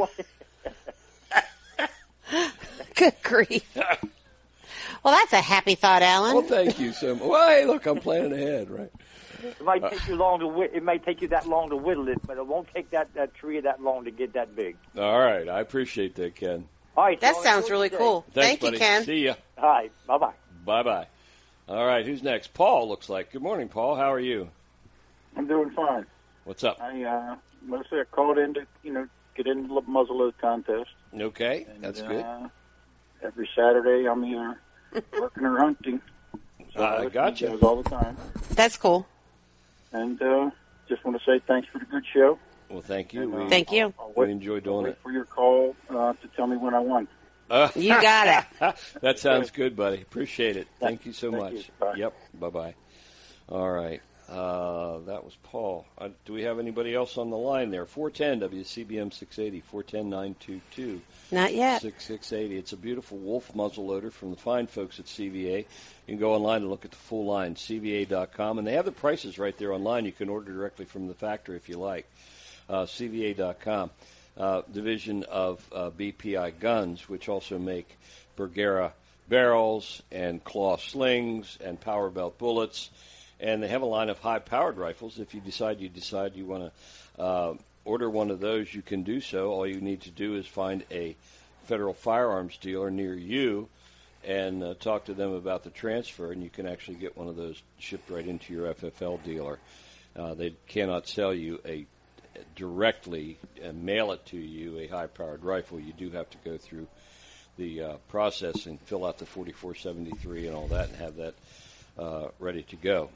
Good grief. Well, that's a happy thought, Alan. Well, thank you so much. Well, hey, look, I'm planning ahead, right? It might take you long to whi- it may take you that long to whittle it, but it won't take that, that tree that long to get that big. All right, I appreciate that, Ken. All right, That so sounds enjoy really your day. cool. Thanks, Thank buddy. you, Ken. See ya. All right, bye bye. Bye bye. All right, who's next? Paul looks like. Good morning, Paul. How are you? I'm doing fine. What's up? I uh, mostly I called in to you know get into the muzzleload contest. Okay, And, that's uh, good. Every Saturday I'm either working or hunting. So I listen got to you. those all the time. That's cool. And uh, just want to say thanks for the good show. Well, thank you. And, uh, we, Thank you. I'll we wait, enjoy I'll doing wait it. for your call uh, to tell me when I won. Uh, You got it. That sounds good, buddy. Appreciate it. Thank you so Thank much. you. Bye. Yep. Bye-bye. All right. Uh, that was Paul. Uh, do we have anybody else on the line there? four ten W C B M six eighty, four ten, nine two two. Not yet. six six eight zero. It's a beautiful Wolf muzzleloader from the fine folks at C V A. You can go online and look at the full line, C V A dot com. And they have the prices right there online. You can order directly from the factory if you like. Uh, C V A dot com. Uh, division of uh, B P I Guns, which also make Bergera barrels and claw slings and power belt bullets. And they have a line of high-powered rifles. If you decide you decide you want to uh, order one of those, you can do so. All you need to do is find a federal firearms dealer near you and uh, talk to them about the transfer, and you can actually get one of those shipped right into your F F L dealer. Uh, they cannot sell you a directly uh, mail it to you a high-powered rifle. You do have to go through the uh, process and fill out the forty-four seventy-three and all that, and have that uh, ready to go.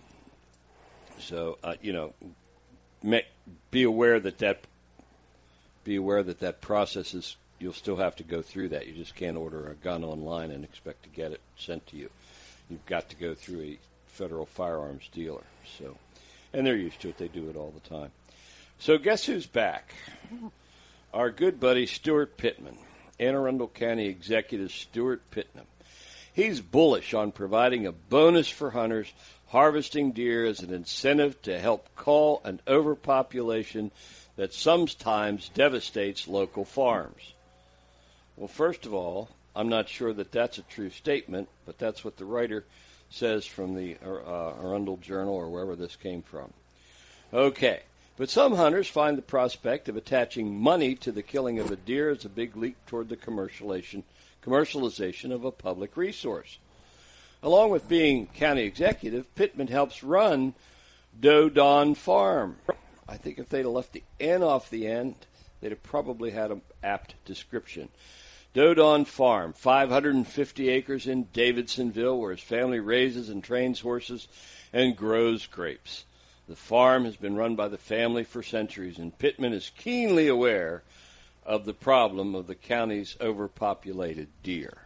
So uh, you know, may, be aware that that be aware that that process is. You'll still have to go through that. You just can't order a gun online and expect to get it sent to you. You've got to go through a federal firearms dealer. So, and they're used to it. They do it all the time. So guess who's back? Our good buddy Stuart Pittman, Anne Arundel County Executive Stuart Pittman. He's bullish on providing a bonus for hunters harvesting deer as an incentive to help cull an overpopulation that sometimes devastates local farms. Well, first of all, I'm not sure that that's a true statement, but that's what the writer says from the uh, Arundel Journal or wherever this came from. Okay. But some hunters find the prospect of attaching money to the killing of a deer as a big leap toward the commercialization, commercialization of a public resource. Along with being county executive, Pittman helps run Doe Don Farm. I think if they'd have left the N off the end, they'd have probably had an apt description. Doe Don Farm, five hundred fifty acres in Davidsonville, where his family raises and trains horses and grows grapes. The farm has been run by the family for centuries, and Pittman is keenly aware of the problem of the county's overpopulated deer.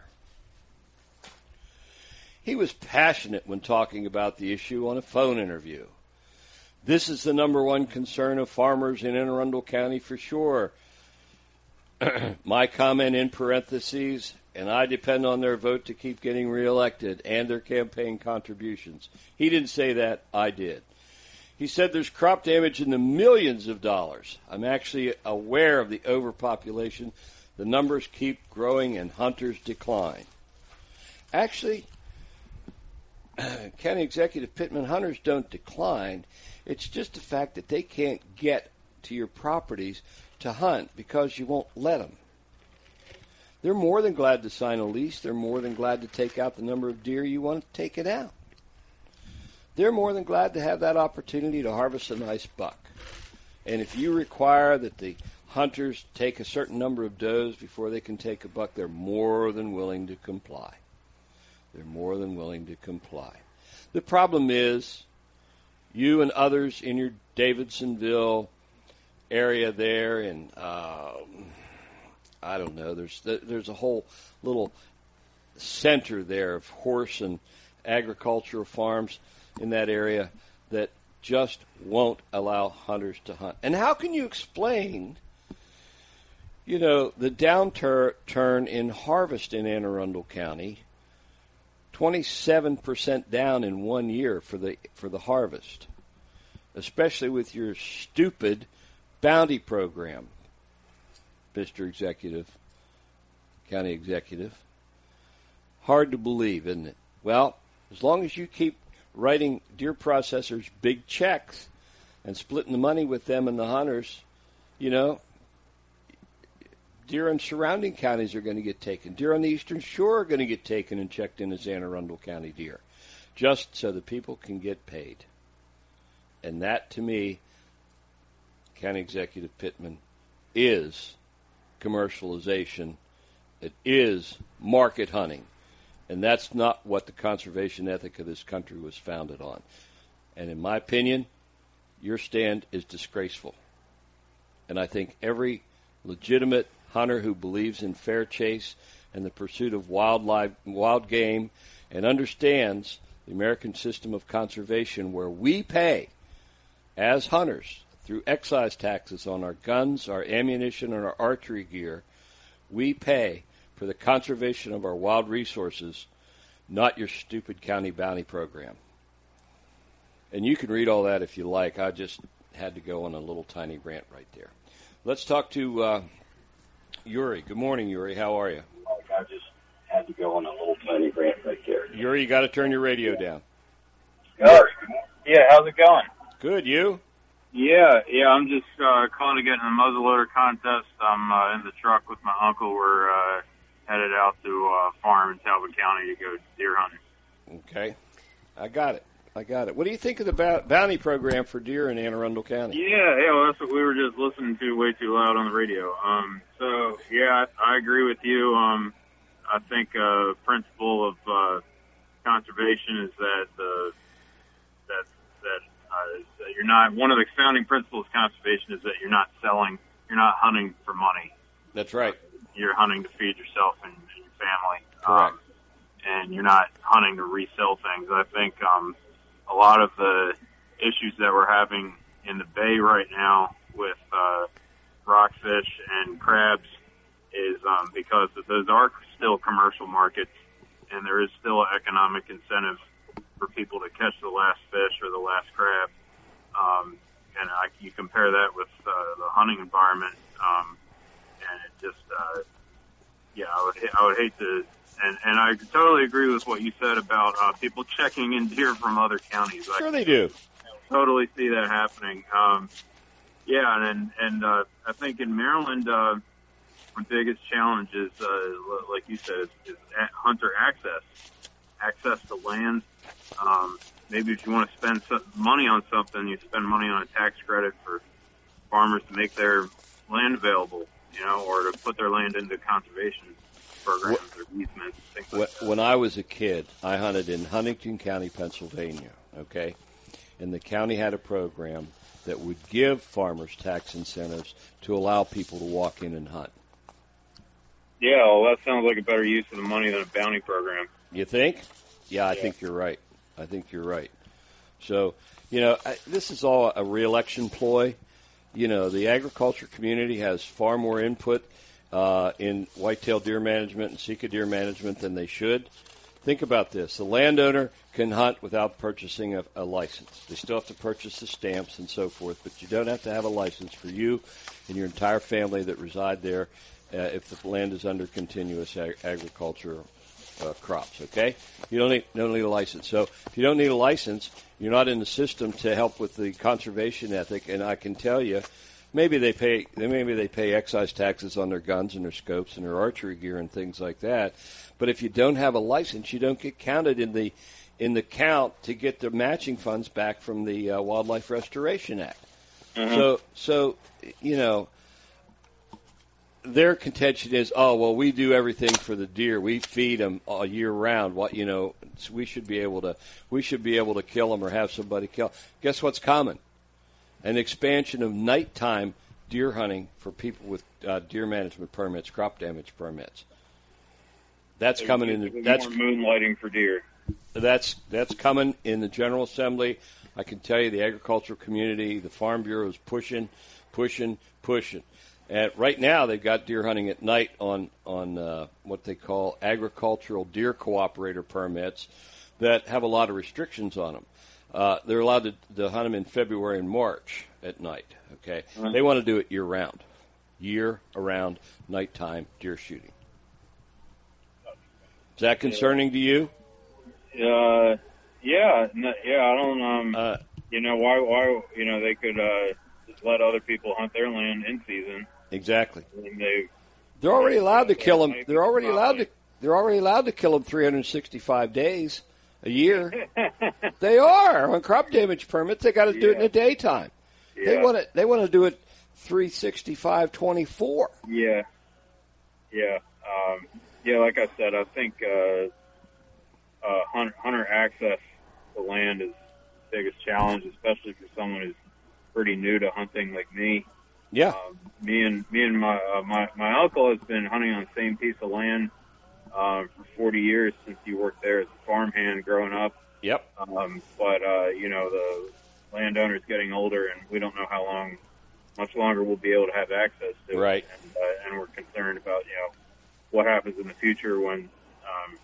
He was passionate when talking about the issue on a phone interview. This is the number one concern of farmers in Anne Arundel County for sure. My comment in parentheses, and I depend on their vote to keep getting reelected and their campaign contributions. He didn't say that, I did. He said there's crop damage in the millions of dollars. I'm actually aware of the overpopulation. The numbers keep growing and hunters decline. Actually, County Executive Pittman, hunters don't decline. It's just the fact that they can't get to your properties to hunt because you won't let them. They're more than glad to sign a lease. They're more than glad to take out the number of deer you want to take it out. They're more than glad to have that opportunity to harvest a nice buck. And if you require that the hunters take a certain number of does before they can take a buck, they're more than willing to comply. They're more than willing to comply. The problem is you and others in your Davidsonville area there, and uh, I don't know, there's there's a whole little center there of horse and agricultural farms in that area that just won't allow hunters to hunt. And how can you explain, you know, the downturn in harvest in Anne Arundel County, twenty-seven percent down in one year for the for the harvest, especially with your stupid bounty program, Mister Executive, County Executive. Hard to believe, isn't it? Well, as long as you keep writing deer processors big checks and splitting the money with them and the hunters, you know, deer in surrounding counties are going to get taken. Deer on the Eastern Shore are going to get taken and checked in as Anne Arundel County deer, just so the people can get paid. And that, to me, County Executive Pittman, is commercialization. It is market hunting. And that's not what the conservation ethic of this country was founded on. And in my opinion, your stand is disgraceful. And I think every legitimate hunter who believes in fair chase and the pursuit of wildlife, wild game, and understands the American system of conservation, where we pay as hunters through excise taxes on our guns, our ammunition, and our archery gear, we pay for the conservation of our wild resources, not your stupid county bounty program. And you can read all that if you like. I just had to go on a little tiny rant right there. Let's talk to uh, Yuri. Good morning, Yuri. How are you? I just had to go on a little tiny rant right there. Yuri, you got to turn your radio down. Yuri, yeah, how's it going? Good, you? Yeah, yeah, I'm just uh, calling to get in the muzzleloader contest. I'm uh, in the truck with my uncle. We're uh, headed out to a uh, farm in Talbot County to go deer hunting. Okay. I got it. I got it. What do you think of the b- bounty program for deer in Anne Arundel County? Yeah, yeah, well, that's what we were just listening to way too loud on the radio. Um, so, yeah, I, I agree with you. Um, I think a uh, principle of uh, conservation is that uh, that that, uh, is that you're not, one of the founding principles of conservation is that you're not selling, you're not hunting for money. That's right. You're hunting to feed yourself and, and your family. Correct. Um, and you're not hunting to resell things. I think um, a lot of the issues that we're having in the bay right now with uh, rockfish and crabs is um, because those are still commercial markets, and there is still an economic incentive for people to catch the last fish or the last crab. Um, and I, you compare that with uh, the hunting environment, um, and it just, uh, yeah, I would, I would hate to, and, and I totally agree with what you said about uh, people checking in deer from other counties. Sure I they do. Totally see that happening. Um, Yeah, and and uh, I think in Maryland, uh, our biggest challenge is, uh, like you said, is, is hunter access, access to land. Um, maybe if you want to spend some money on something, you spend money on a tax credit for farmers to make their land available, you know, or to put their land into conservation programs or easements, things like that. When I was a kid, I hunted in Huntington County, Pennsylvania, okay? And the county had a program that would give farmers tax incentives to allow people to walk in and hunt. Yeah, well, that sounds like a better use of the money than a bounty program. You think? Yeah, I Yeah. think you're right. I think you're right. So, you know, I, this is all a re-election ploy. You know, the agriculture community has far more input uh, in whitetail deer management and Sika deer management than they should. Think about this. The landowner can hunt without purchasing a, a license. They still have to purchase the stamps and so forth, but you don't have to have a license for you and your entire family that reside there uh, if the land is under continuous ag- agriculture uh, crops, okay? You don't need, don't need a license. So if you don't need a license, you're not in the system to help with the conservation ethic, and I can tell you, maybe they pay maybe they pay excise taxes on their guns and their scopes and their archery gear and things like that. But if you don't have a license, you don't get counted in the in the count to get the matching funds back from the uh, Wildlife Restoration Act. Mm-hmm. So, so you know, their contention is, oh well, we do everything for the deer. We feed them all year round. What you know, so we should be able to we should be able to kill them or have somebody kill. Guess what's coming? An expansion of nighttime deer hunting for people with uh, deer management permits, crop damage permits. That's There's coming in. The, there's that's more moonlighting for deer. That's that's coming in the General Assembly. I can tell you, the agricultural community, the Farm Bureau is pushing, pushing, pushing. And right now, they've got deer hunting at night on on uh, what they call agricultural deer cooperator permits that have a lot of restrictions on them. Uh, they're allowed to, to hunt them in February and March at night. Okay, Mhm. they want to do it year round, year around nighttime deer shooting. Is that concerning to you? Uh, yeah, no, yeah. I don't. Um, uh, you know why? Why? You know they could uh, just let other people hunt their land in season. Exactly. And they, They're already allowed to kill them. They're already allowed to. They're already allowed to kill them three hundred sixty-five days a year. They are on crop damage permits. They got to do it in the daytime. They Yeah. want to. They want to do it three sixty-five twenty-four. Yeah, yeah, um, yeah. Like I said, I think uh, uh, hunter, hunter access to land is the biggest challenge, especially for someone who's pretty new to hunting like me. Yeah. Um, me and me and my uh, my my uncle has been hunting on the same piece of land uh, for forty years since he worked there as a farmhand growing up. Yep. Um, but uh, you know, the landowner's getting older, and we don't know how long, much longer we'll be able to have access to it. Right. And, uh, and we're concerned about you know what happens in the future when um,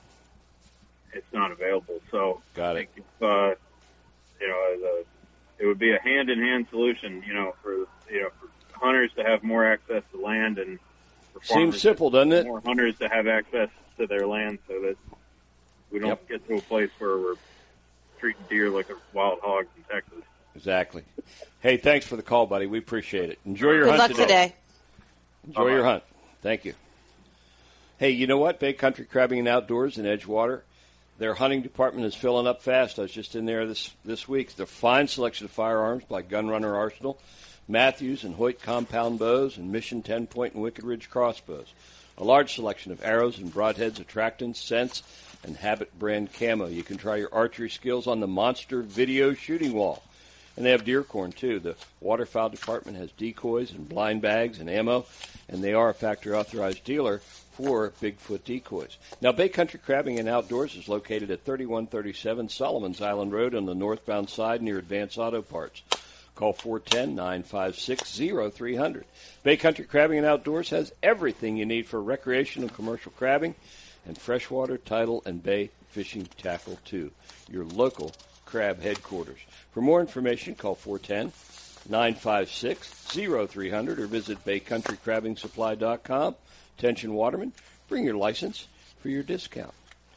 it's not available. So Got I it. think if, uh, you know, as a, it would be a hand-in-hand solution, you know, for you know for hunters to have more access to land, and for farmers Seems simple, doesn't it? more hunters to have access to their land, so that we don't Yep. get to a place where we're treating deer like a wild hog in Texas. Exactly. Hey, thanks for the call, buddy. We appreciate it. Enjoy your Good hunt luck today. today. Enjoy your hunt. Thank you. Hey, you know what? Bay Country Crabbing and Outdoors in Edgewater, their hunting department is filling up fast. I was just in there this, this week. Their fine selection of firearms by Gunrunner Arsenal, Matthews and Hoyt compound bows, and Mission ten point and Wicked Ridge crossbows. A large selection of arrows and broadheads, attractants, scents, and Habit brand camo. You can try your archery skills on the Monster Video Shooting Wall. And they have deer corn, too. The waterfowl department has decoys and blind bags and ammo, and they are a factory-authorized dealer for Bigfoot decoys. Now, Bay Country Crabbing and Outdoors is located at thirty-one thirty-seven Solomons Island Road on the northbound side near Advance Auto Parts. Call four one zero, nine five six, zero three zero zero. Bay Country Crabbing and Outdoors has everything you need for recreational and commercial crabbing and freshwater, tidal, and bay fishing tackle, too. Your local crab headquarters. For more information, call four one zero, nine five six, zero three zero zero or visit bay country crabbing supply dot com. Attention watermen, bring your license for your discount.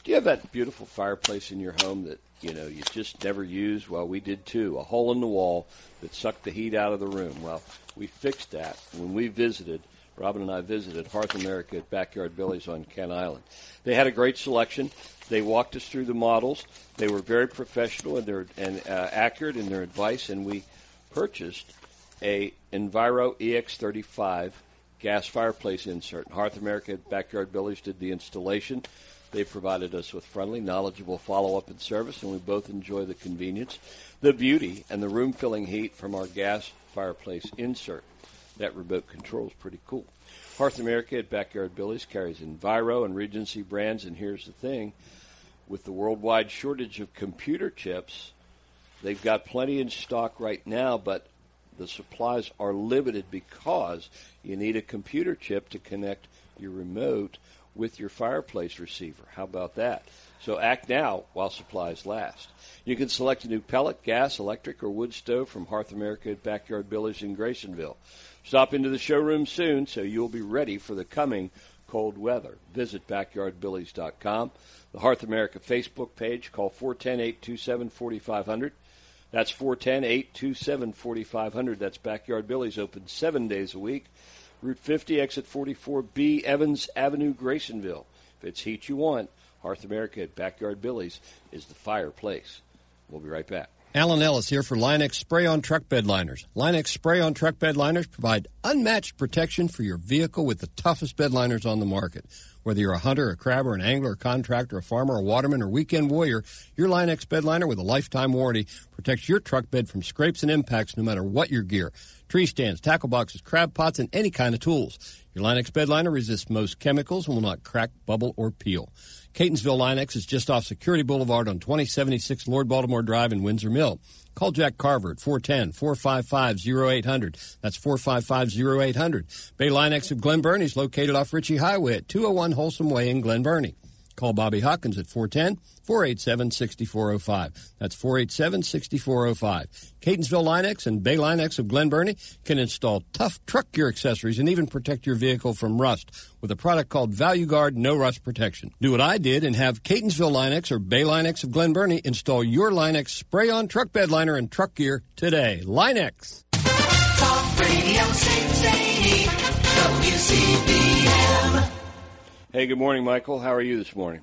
Do you have that beautiful fireplace in your home that, you know, you just never use? Well, we did too. A hole in the wall that sucked the heat out of the room. Well, we fixed that when we visited. Robin and I visited Hearth America at Backyard Billy's on Kent Island. They had a great selection. They walked us through the models. They were very professional and, their, and uh, accurate in their advice, and we purchased a Enviro E X thirty-five gas fireplace insert. Hearth America at Backyard Billy's did the installation. They provided us with friendly, knowledgeable follow-up and service, and we both enjoy the convenience, the beauty, and the room-filling heat from our gas fireplace insert. That remote control is pretty cool. Hearth America at Backyard Billy's carries Enviro and Regency brands, and here's the thing. With the worldwide shortage of computer chips, they've got plenty in stock right now, but the supplies are limited because you need a computer chip to connect your remote with your fireplace receiver. How about that? So act now while supplies last. You can select a new pellet, gas, electric, or wood stove from Hearth America at Backyard Billy's in Graysonville. Stop into the showroom soon so you'll be ready for the coming cold weather. Visit backyard billies dot com. The Hearth America Facebook page. Call four one zero, eight two seven, four five zero zero. That's four one zero, eight two seven, four five zero zero. That's Backyard Billy's, open seven days a week. Route fifty, exit forty-four B, Evans Avenue, Graysonville. If it's heat you want, Hearth America at Backyard Billy's is the fireplace. We'll be right back. Alan Ellis here for Line-X Spray-On Truck Bed Liners. Line-X Spray-On Truck Bed Liners provide unmatched protection for your vehicle with the toughest bed liners on the market. Whether you're a hunter, a crabber, an angler, a contractor, a farmer, a waterman, or weekend warrior, your Line-X bed liner with a lifetime warranty protects your truck bed from scrapes and impacts no matter what your gear. Tree stands, tackle boxes, crab pots, and any kind of tools. Your Line-X bed liner resists most chemicals and will not crack, bubble, or peel. Catonsville Line-X is just off Security Boulevard on twenty seventy-six Lord Baltimore Drive in Windsor Mill. Call Jack Carver at four one zero, four five five, zero eight zero zero. That's four five five, zero eight zero zero. Bay Line-X of Glen Burnie is located off Ritchie Highway at two oh one Wholesome Way in Glen Burnie. Call Bobby Hawkins at four one zero, four eight seven, six four zero five. That's four eight seven, six four zero five. Catonsville Line-X and Bay Line-X of Glen Burnie can install tough truck gear accessories and even protect your vehicle from rust with a product called Value Guard No Rust Protection. Do what I did and have Catonsville Line-X or Bay Line-X of Glen Burnie install your Line-X spray-on truck bed liner and truck gear today. Line-X. Talk Radio six eighty W C B M. Hey, good morning, Michael. How are you this morning?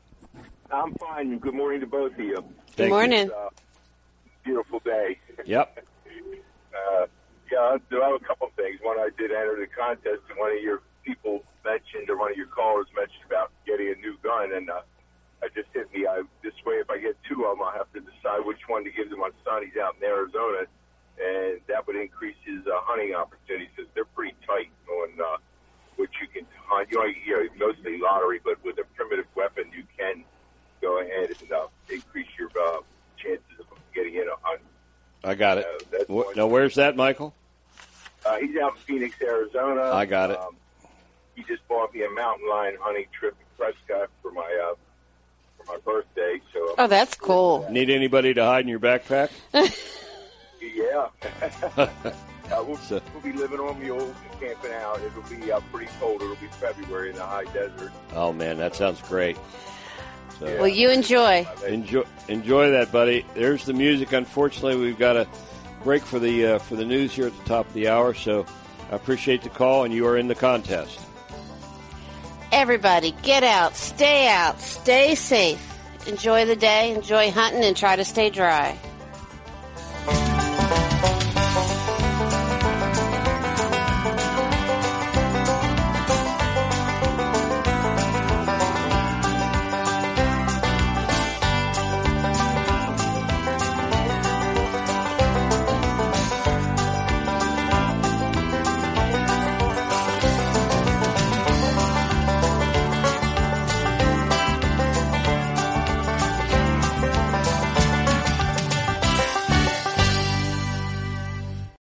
I'm fine. Good morning to both of you. Good morning. It's, uh, beautiful day. Yep. uh, yeah, I have a couple of things. One, I did enter the contest, and one of your people mentioned, or one of your callers mentioned about getting a new gun, and uh, I just hit me. I, this way, if I get two of them, I'll have to decide which one to give to my son. He's out in Arizona, and that would increase his uh, hunting opportunities because they're pretty tight on uh, what you can hunt. You know, you know, mostly lottery, but with a primitive weapon, you can go ahead and uh, increase your uh, chances of getting in a hunt. I got it. Uh, that's Wh- now, where's that, Michael? Uh, he's out in Phoenix, Arizona. I got it. Um, he just bought me a mountain lion hunting trip in Prescott for my uh, for my birthday. So oh, that's cool. Need anybody to hide in your backpack? Yeah. uh, we'll, So- we'll be living on mules and camping out. It'll be uh, pretty cold. It'll be February in the high desert. Oh, man, that sounds great. So, Well, you enjoy. enjoy enjoy that, buddy. There's the music. Unfortunately, we've got to break for the uh, for the news here at the top of the hour. So I appreciate the call, and you are in the contest. Everybody, get out, stay out, stay safe. Enjoy the day, enjoy hunting, and try to stay dry.